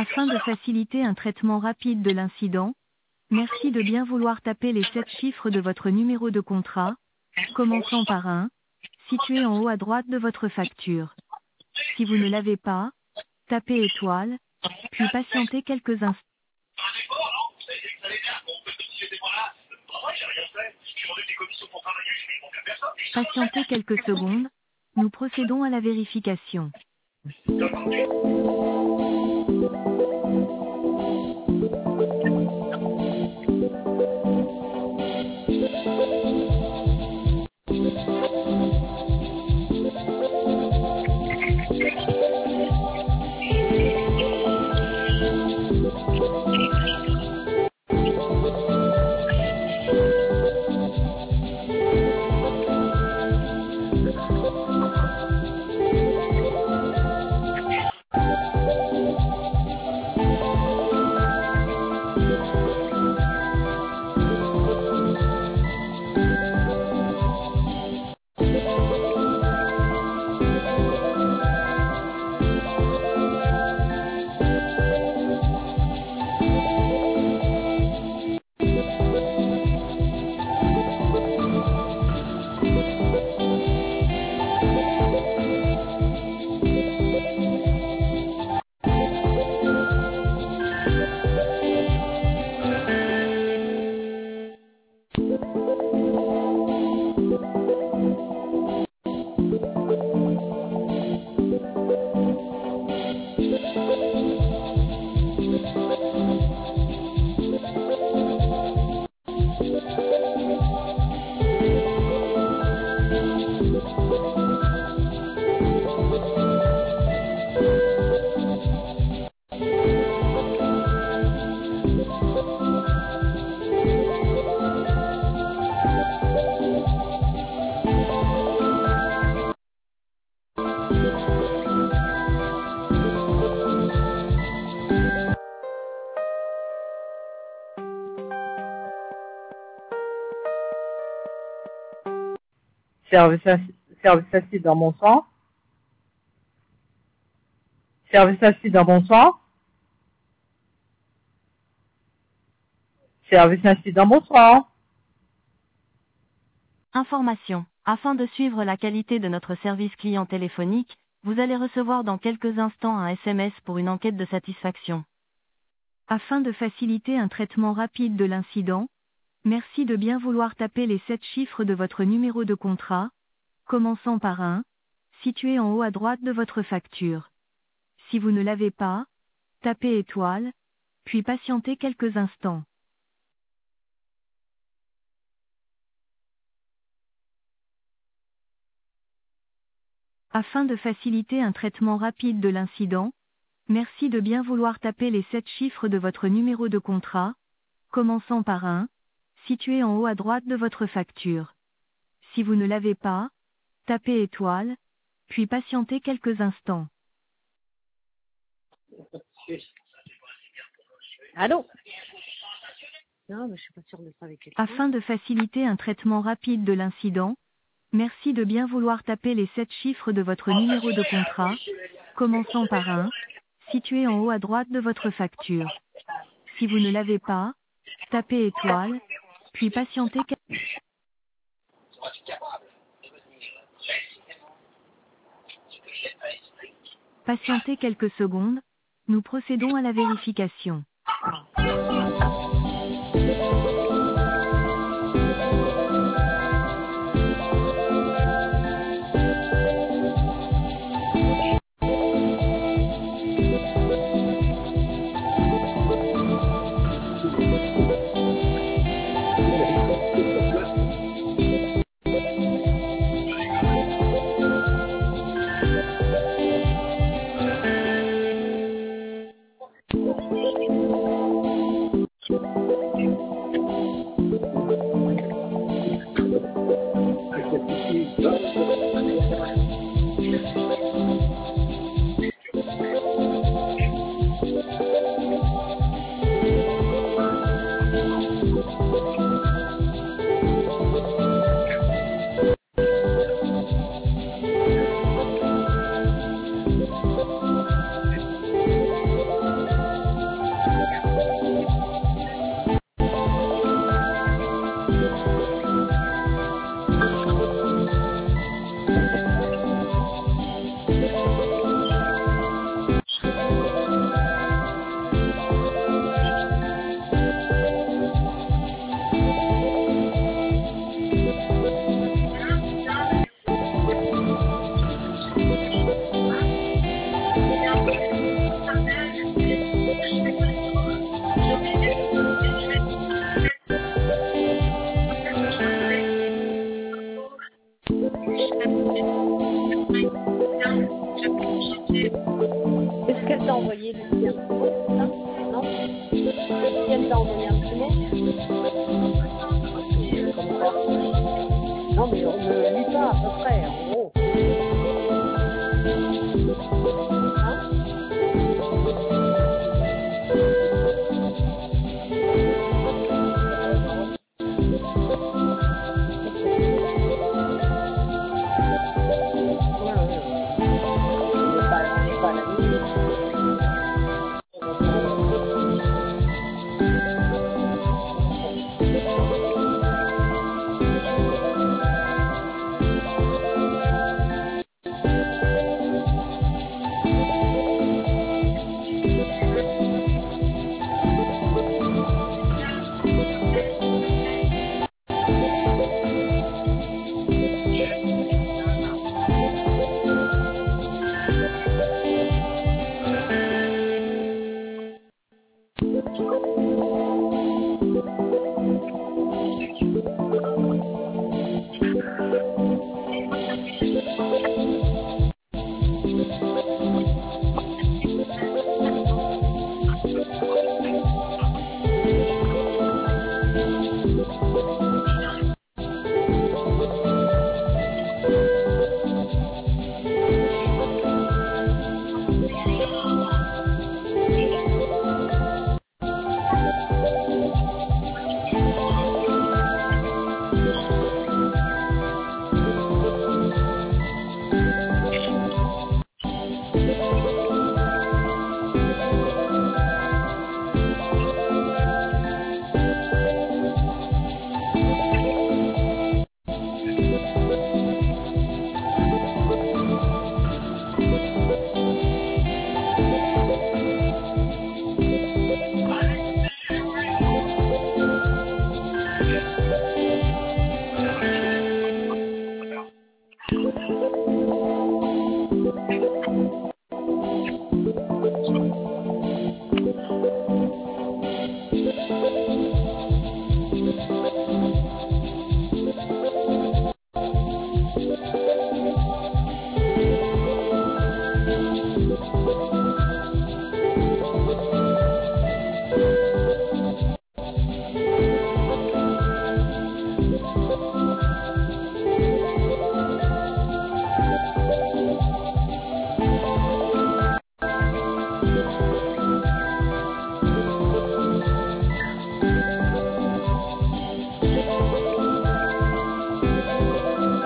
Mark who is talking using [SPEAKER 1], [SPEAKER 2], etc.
[SPEAKER 1] Afin de faciliter un traitement rapide de l'incident, merci de bien vouloir taper les 7 chiffres de votre numéro de contrat, commençant par 1, situé en haut à droite de votre facture. Si vous ne l'avez pas, tapez étoile, puis patientez quelques instants. Patientez quelques secondes, nous procédons à la vérification.
[SPEAKER 2] Service assistant, bonsoir. Service assistant, bonsoir. Service assistant, bonsoir.
[SPEAKER 1] Information. Afin de suivre la qualité de notre service client téléphonique, vous allez recevoir dans quelques instants un SMS pour une enquête de satisfaction. Afin de faciliter un traitement rapide de l'incident, merci de bien vouloir taper les 7 chiffres de votre numéro de contrat, commençant par 1, situé en haut à droite de votre facture. Si vous ne l'avez pas, tapez étoile, puis patientez quelques instants. Afin de faciliter un traitement rapide de l'incident, merci de bien vouloir taper les 7 chiffres de votre numéro de contrat, commençant par 1, situé en haut à droite de votre facture. Si vous ne l'avez pas, tapez étoile, puis patientez quelques instants.
[SPEAKER 3] Allô? Non, mais je suis pas sûre de ça avec quelqu'un.
[SPEAKER 1] Afin de faciliter un traitement rapide de l'incident, merci de bien vouloir taper les 7 chiffres de votre numéro de contrat, commençant par 1, situé en haut à droite de votre facture. Si vous ne l'avez pas, tapez étoile, puis patientez quelques secondes, nous procédons à la vérification.
[SPEAKER 3] Qu'est-ce qu'elle t'a envoyé, Lucie? Non? Elle t'a envoyé un petit mail?